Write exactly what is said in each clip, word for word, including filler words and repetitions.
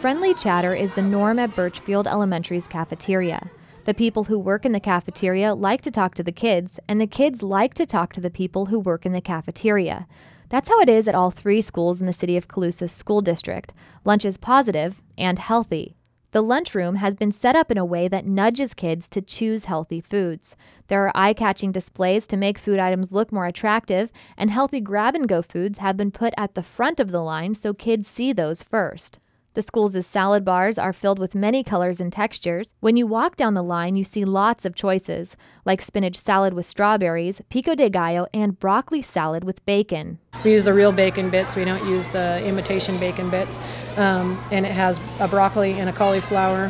Friendly chatter is the norm at Birchfield Elementary's cafeteria. The people who work in the cafeteria like to talk to the kids, and the kids like to talk to the people who work in the cafeteria. That's how it is at all three schools in the City of Colusa School District. Lunch is positive and healthy. The lunchroom has been set up in a way that nudges kids to choose healthy foods. There are eye-catching displays to make food items look more attractive, and healthy grab-and-go foods have been put at the front of the line so kids see those first. The school's salad bars are filled with many colors and textures. When you walk down the line, you see lots of choices, like spinach salad with strawberries, pico de gallo, and broccoli salad with bacon. We use the real bacon bits. We don't use the imitation bacon bits. Um, and it has a broccoli and a cauliflower,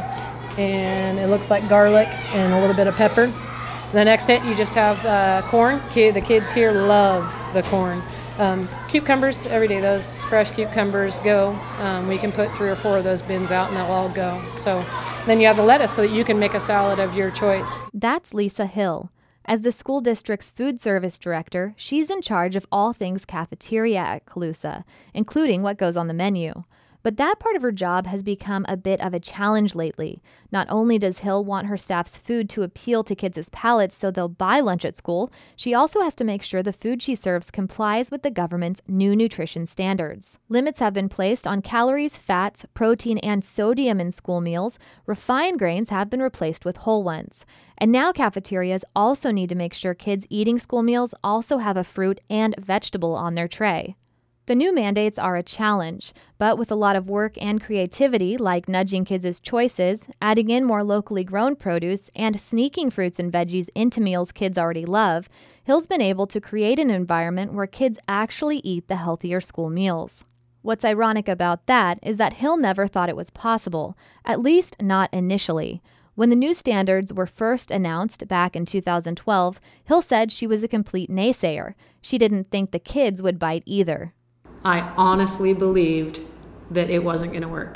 and it looks like garlic and a little bit of pepper. The next hit, you just have uh, corn. The kids here love the corn. Um, cucumbers, every day, those fresh cucumbers go. Um, we can put three or four of those bins out and they'll all go. So then you have the lettuce so that you can make a salad of your choice. That's Lisa Hill. As the school district's food service director, she's in charge of all things cafeteria at Colusa, including what goes on the menu. But that part of her job has become a bit of a challenge lately. Not only does Hill want her staff's food to appeal to kids' palates so they'll buy lunch at school, she also has to make sure the food she serves complies with the government's new nutrition standards. Limits have been placed on calories, fats, protein, and sodium in school meals. Refined grains have been replaced with whole ones. And now cafeterias also need to make sure kids eating school meals also have a fruit and vegetable on their tray. The new mandates are a challenge, but with a lot of work and creativity, like nudging kids' choices, adding in more locally grown produce, and sneaking fruits and veggies into meals kids already love, Hill's been able to create an environment where kids actually eat the healthier school meals. What's ironic about that is that Hill never thought it was possible, at least not initially. When the new standards were first announced back in two thousand twelve, Hill said she was a complete naysayer. She didn't think the kids would bite either. I honestly believed that it wasn't going to work.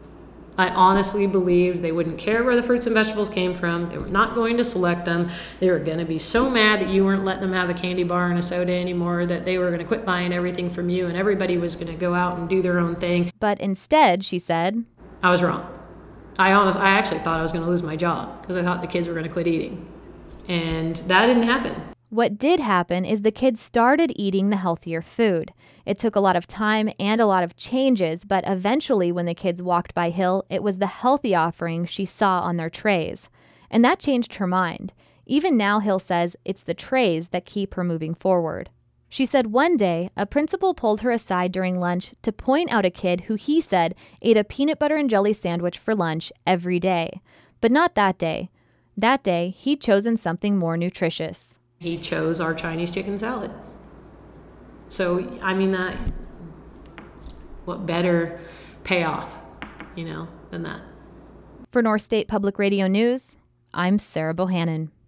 I honestly believed they wouldn't care where the fruits and vegetables came from. They were not going to select them. They were going to be so mad that you weren't letting them have a candy bar and a soda anymore that they were going to quit buying everything from you and everybody was going to go out and do their own thing. But instead, she said, I was wrong. I honestly, I actually thought I was going to lose my job because I thought the kids were going to quit eating. And that didn't happen. What did happen is the kids started eating the healthier food. It took a lot of time and a lot of changes, but eventually when the kids walked by Hill, it was the healthy offering she saw on their trays. And that changed her mind. Even now, Hill says it's the trays that keep her moving forward. She said one day, a principal pulled her aside during lunch to point out a kid who he said ate a peanut butter and jelly sandwich for lunch every day. But not that day. That day, he'd chosen something more nutritious. He chose our Chinese chicken salad. So, I mean, that, what better payoff, you know, than that? For North State Public Radio News, I'm Sarah Bohannon.